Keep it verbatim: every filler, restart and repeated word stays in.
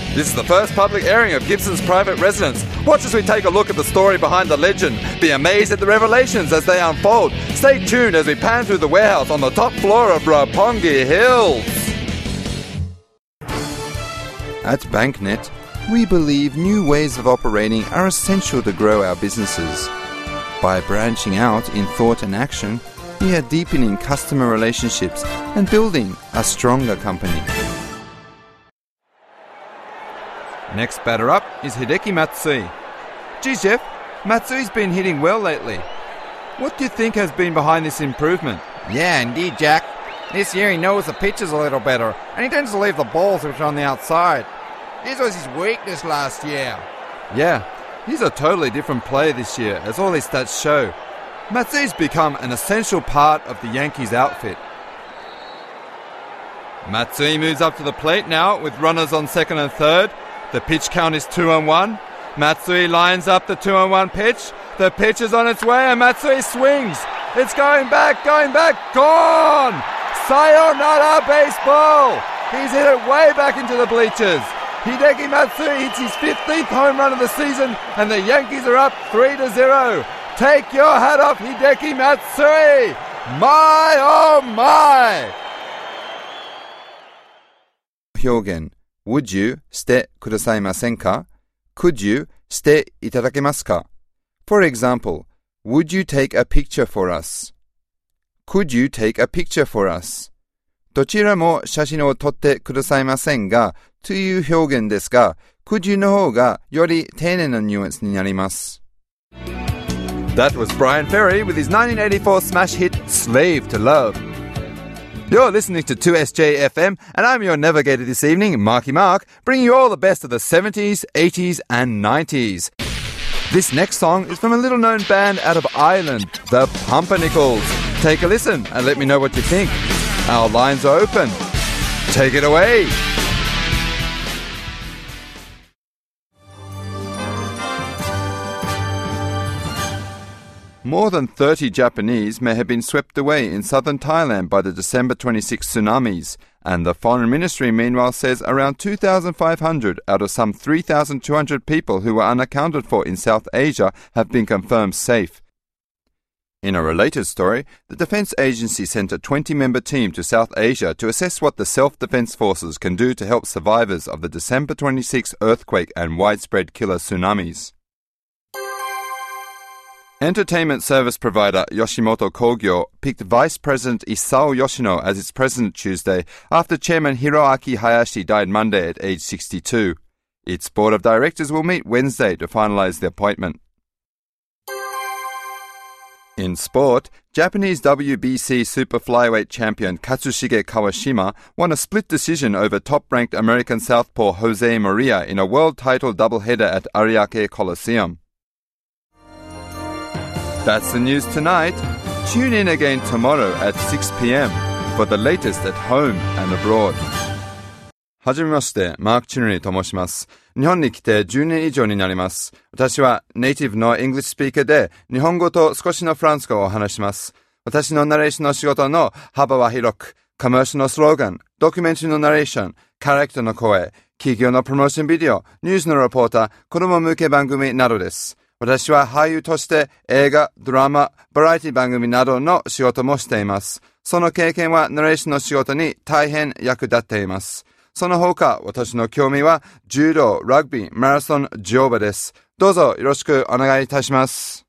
This is the first public airing of Gibson's private residence. Watch as we take a look at the story behind the legend. Be amazed at the revelations as they unfold. Stay tuned as we pan through the warehouse on the top floor of Roppongi Hills. At BankNet, we believe new ways of operating are essential to grow our businesses. By branching out in thought and action, we are deepening customer relationships and building a stronger company. Next batter up is Hideki Matsui. Gee, Jeff, Matsui's been hitting well lately. What do you think has been behind this improvement? Yeah, indeed, Jack. This year he knows the pitches a little better, and he tends to leave the balls which are on the outside. This was his weakness last year. Yeah, he's a totally different player this year, as all his stats show. Matsui's become an essential part of the Yankees outfit. Matsui moves up to the plate now with runners on second and third. The pitch count is two and one. Matsui lines up the two and one pitch. The pitch is on its way and Matsui swings. It's going back, going back, gone! Sayonara baseball! He's hit it way back into the bleachers. Hideki Matsui hits his fifteenth home run of the season and the Yankees are up three to zero. Take your hat off, Hideki Matsui! My oh my! Hyogen. Would you してくださいませんか? Could you していただけますか? For example, would you take a picture for us? Could you take a picture for us? どちらも写真を撮ってくださいませんがという表現ですが、could you の方がより丁寧なニュアンスになります。That was Brian Ferry with his nineteen eighty-four smash hit Slave to Love.You're listening to two S J F M, and I'm your navigator this evening, Marky Mark, bringing you all the best of the seventies, eighties, and nineties. This next song is from a little-known band out of Ireland, the Pumpernickels. Take a listen and let me know what you think. Our lines are open. Take it away. More than thirty Japanese may have been swept away in southern Thailand by the December twenty-sixth tsunamis, and the Foreign Ministry meanwhile says around two thousand five hundred out of some three thousand two hundred people who were unaccounted for in South Asia have been confirmed safe. In a related story, the Defense Agency sent a twenty-member team to South Asia to assess what the self-defense forces can do to help survivors of the December twenty-sixth earthquake and widespread killer tsunamis. Entertainment service provider Yoshimoto Kogyo picked Vice President Isao Yoshino as its president Tuesday after Chairman Hiroaki Hayashi died Monday at age sixty-two. Its board of directors will meet Wednesday to finalize the appointment. In sport, Japanese W B C super flyweight champion Katsushige Kawashima won a split decision over top-ranked American southpaw Jose Maria in a world title doubleheader at Ariake Coliseum. That's the news tonight. Tune in again tomorrow at six p.m. for the latest at home and abroad. はじめまして、マーク・チュルニーと申します。日本に来てじゅうねん以上になります。私はネイティブのイングリッシュスピーカーで日本語と少しのフランス語をお話します。私のナレーションの仕事の幅は広く、コマーシャルのスローガン、ドキュメンタリーのナレーション、キャラクターの声、企業のプロモーションビデオ、ニュースのレポーター、子供向け番組などです。私は俳優として映画、ドラマ、バラエティ番組などの仕事もしています。その経験はナレーションの仕事に大変役立っています。その他、私の興味は柔道、ラグビー、マラソン、乗馬です。どうぞよろしくお願いいたします。